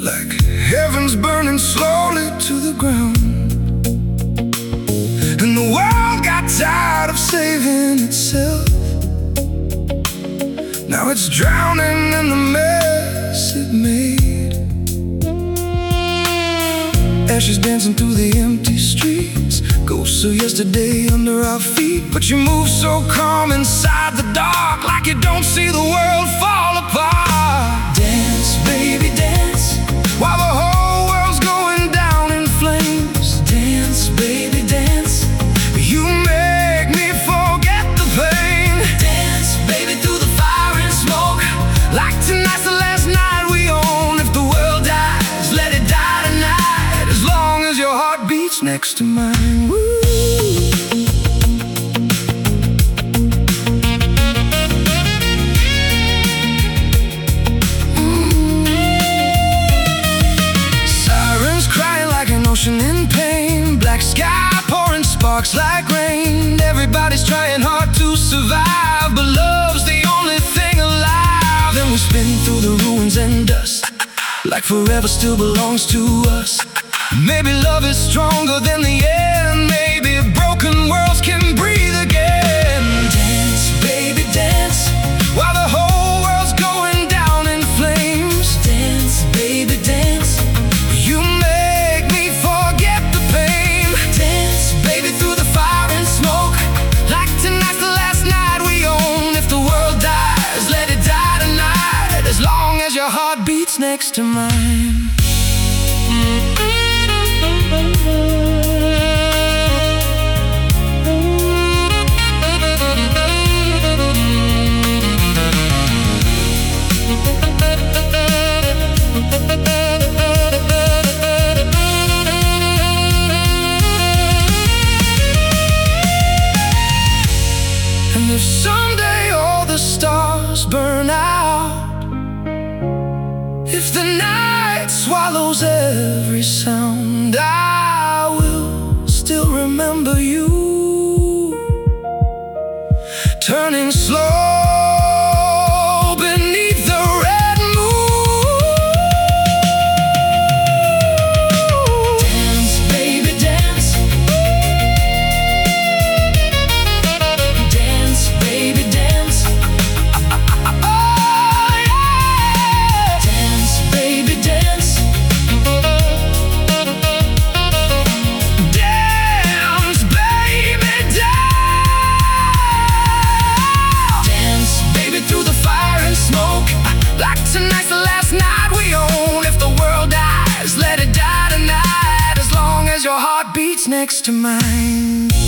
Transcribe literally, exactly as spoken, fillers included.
like heaven's burning slowly to the ground. And the world got tired of saving itself. Now it's drowning in the mess it made. Ashes dancing through the empty streets, ghosts of yesterday under our feet. But you move so calm inside the dark, like you don't see the world fall apart. Dance, baby, dance, while the whole world's going down in flames. Dance, baby, dance, you make me forget the pain. Dance, baby, through the fire and smoke, like tonight's the last night we own. If the world dies, let it die tonight, as long as your heart beats next to mine. Woo. In pain, black sky pouring sparks like rain. Everybody's trying hard to survive, but love's the only thing alive. Then we spin through the ruins and dust, like forever still belongs to us. Maybe love is stronger than the end. Maybe broken worlds can breathe again. Dance, baby, dance, while the whole world's going down in flames. Dance, baby, dance, you make me forget the pain. Dance, baby, through the fire and smoke, like tonight's the last night we own. If the world dies, let it die tonight, as long as your heart beats next to mine. And if someday all the stars burn out, if the night swallows every sound, I will still remember you, turning slow beneath the red moon. Dance, baby, dance, dance, baby, dance. Oh yeah, dance, baby, dance, dance, baby, dance. Through the fire and smoke, like tonight's the last night we own. If the world dies, let it die tonight, as long as your heart beats next to mine.